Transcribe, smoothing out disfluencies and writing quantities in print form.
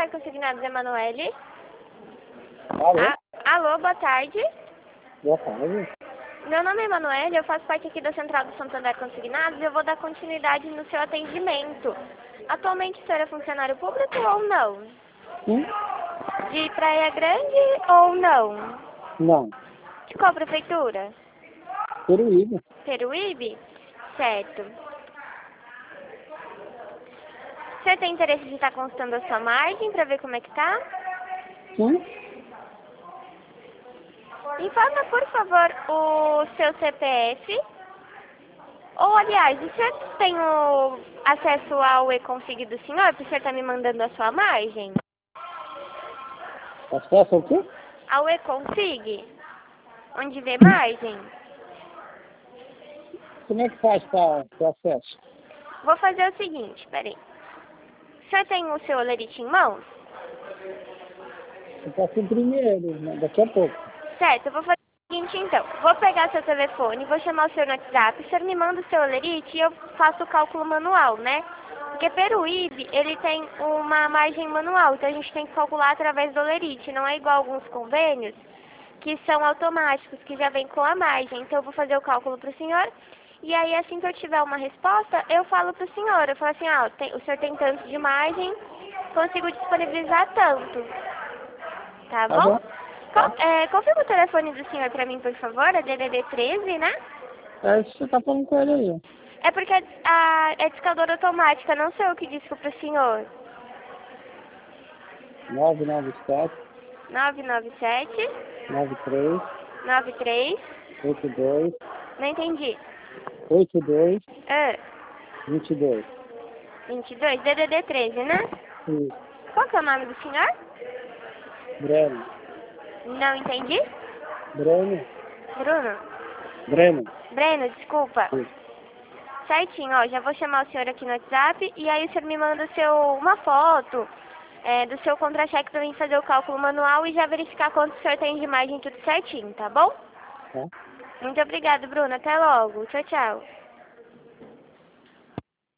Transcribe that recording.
Santander Consignados, Emanuele. Alô? Alô, boa tarde. Boa tarde. Meu nome é Emanuele, eu faço parte aqui da Central do Santander Consignados e eu vou dar continuidade no seu atendimento. Atualmente o senhor é funcionário público ou não? Sim? De Praia Grande ou não? Não. De qual prefeitura? Peruíbe. Peruíbe? Certo. O senhor tem interesse de estar consultando a sua margem para ver como é que tá? Sim? Informa, por favor, o seu CPF. Ou, aliás, o senhor tem o acesso ao e-config do senhor, porque o senhor está me mandando a sua margem? Acesso ao quê? Ao e-config, onde vê margem? Como é que faz para ter acesso? Vou fazer o seguinte, peraí. O senhor tem o seu olerite em mãos? Eu posso imprimir ele, né? Daqui a pouco. Certo, eu vou fazer o seguinte então. Vou pegar seu telefone, vou chamar o senhor no WhatsApp, o senhor me manda o seu olerite e eu faço o cálculo manual, né? Porque Peruíbe, ele tem uma margem manual, então a gente tem que calcular através do olerite. Não é igual alguns convênios que são automáticos, que já vem com a margem. Então eu vou fazer o cálculo para o senhor e aí assim que eu tiver uma resposta, eu falo para o senhor. Eu falo assim, o senhor tem tanto de margem, consigo disponibilizar tanto. Tá Tá bom? bom. Tá. Confirma o telefone do senhor para mim, por favor, é DDD 13, né? É isso que você tá falando com ele aí. É porque é discadora automática, não sei o que disse pro senhor. 997 997 93 93 82 Não entendi. 82 Ah, 22. 22, DDD 13, né? Isso. Qual que é o nome do senhor? Breno. Não entendi. Breno. Bruno? Breno. Breno, desculpa. Isso. Certinho, ó, já vou chamar o senhor aqui no WhatsApp e aí o senhor me manda uma foto do seu contra-cheque pra mim fazer o cálculo manual e já verificar quanto o senhor tem de margem, tudo certinho, tá bom? Tá? Muito obrigada, Bruno. Até logo. Tchau, tchau.